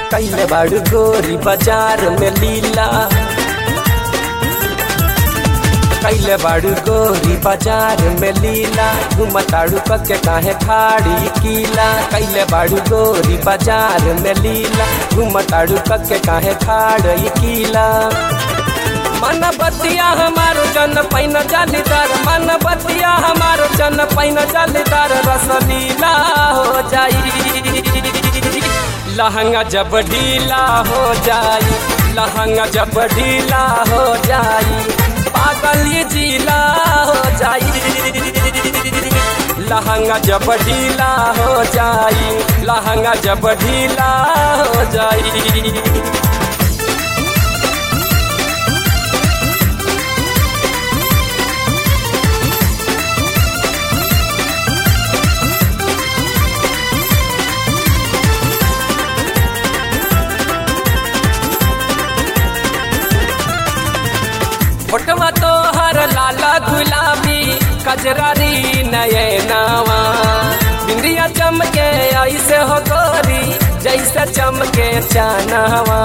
कैले बाड़ू गोरी बाजार में लीला, कैले बाड़ू गोरी बाजार में लीला, घुमताड़ू पके काहे खाड़ी कीला। कैले बाड़ू गोरी बाजार में लीला, घुमताड़ू पके काहे खाड़ी कीला। मन बतिया हमारो जन पैन जालीदार, मन बतिया हमारो जन पैन जालीदार, रसलीला हो जाई लहंगा जब ढीला हो जाई, लहंगा जब ढीला हो जाई, पागल ये जिला हो जाई। लहंगा जब ढीला हो जाई, लहंगा जब ढीला हो जाई। फोटवा तो हर लाला गुलाबी कजरारी नयनावा, बिंदिया चमके ऐसे हो गोरी जैसे चमके चानवा।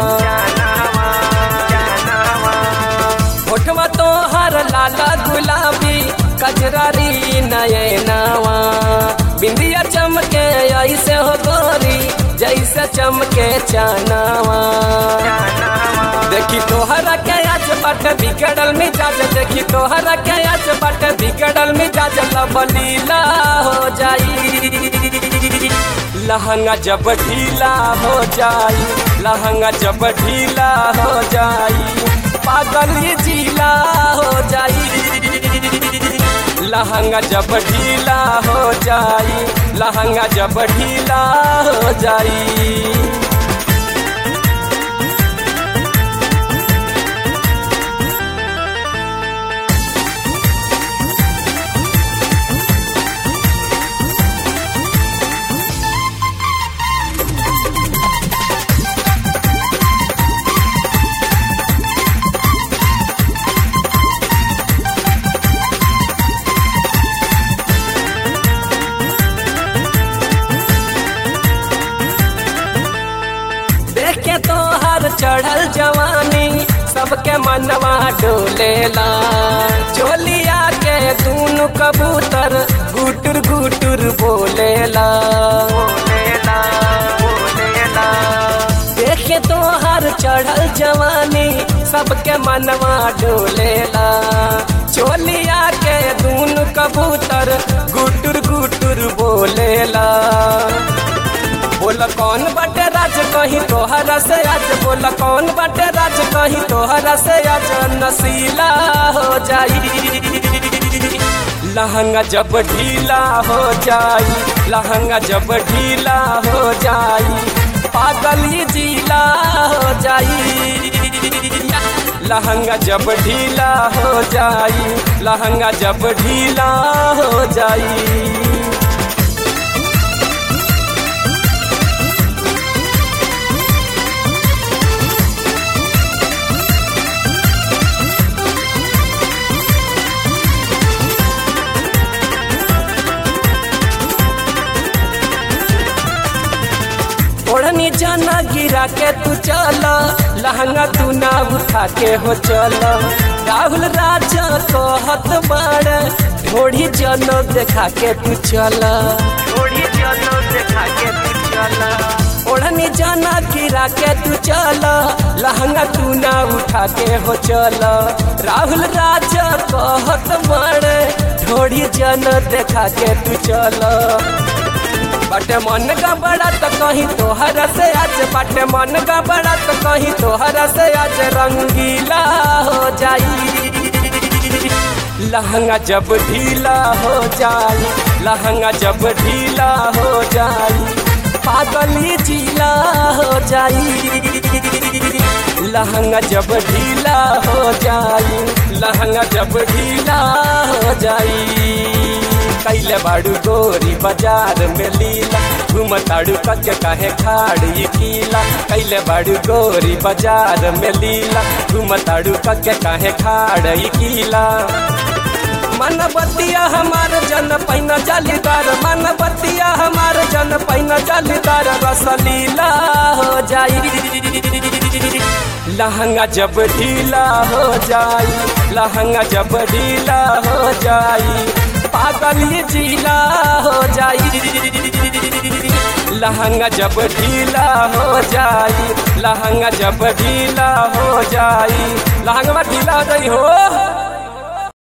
फोटवा तो हर लाला गुलाबी कजरारी नयनावा, बिंदिया चमके ऐसे हो गोरी जैसे चमके चानवा। देखी तोहरा के आज बट बिगड़ल मिजाज, देखी तोहरा के आज बट बिगड़ल मिजाज, लबलीला हो जाई लहंगा जब ढीला हो जाई, लहंगा जब ढीला हो जाई, पागल ये जिला हो जाई। लहंगा जब ढीला हो जाई, लहंगा जब ढीला हो जाई। तोहर चढ़ल जवानी सबके मनवा डोलेला, चोलिया के दूनु कबूतर गुटुर गुटुर बोलेला। देखे तोहर चढ़ल जवानी सबके मनवा डोलेला, चोलिया के दूनु कबूतर गुटुर गुटुर बोलेला। बोला कौन बाटे राज कहीं तोहरा से आज, बोला कौन बाटे राज कहीं तोहरा से आज, नसीला हो जाई लहंगा जब ढीला हो जाई, लहंगा जब ढीला हो जाई, पागल ये जिला हो जाई। लहंगा जब ढीला हो जाई, लहंगा जब ढीला हो जाई। ओढ़नी जाना गिरा के तू चल, लहंगा तू ना उठा के हो चल। राहुल राजा कहत बाड़ ढोड़ी जनो देखा के तू चल, ढोड़ी जनो देखा के तू चल। ओढ़नी जाना गिरा के तू चल, लहंगा तू ना उठा के हो चल। राहुल राजा कहत बाड़ ढोड़ी जनो देखा के तू चल। बाटे मन का बड़ा तो कहीं तोहरा से आज, बाटे मन का बड़ा तो कहीं तोहरा से आज, रंगीला हो जाई लहंगा जब ढीला हो जाई, लहंगा जब ढीला हो जाई, पागल ये जिला हो जाई। लहंगा जब ढीला हो जाई, लहंगा जब ढीला हो जाई। कैले बाड़ू गोरी बाजार में लीला, घुमताड़ू कके काहे खाड़ी कीला। कैले बाड़ू गोरी बाजार में लीला, घुमताड़ू कके काहे खाड़ी कीला। मन बतिया हमार जन पैन जालीदार, मन बतिया हमार जन पैन जालीदार, रसलीला हो जाई लहंगा जब ढीला हो जाई, लहंगा जब ढीला हो जाई, पागल ये जिला हो जाई, लहंगा जब ढीला हो जाई, लहंगा जब ढीला हो जाई, लहंगा ढीला हो जाई हो।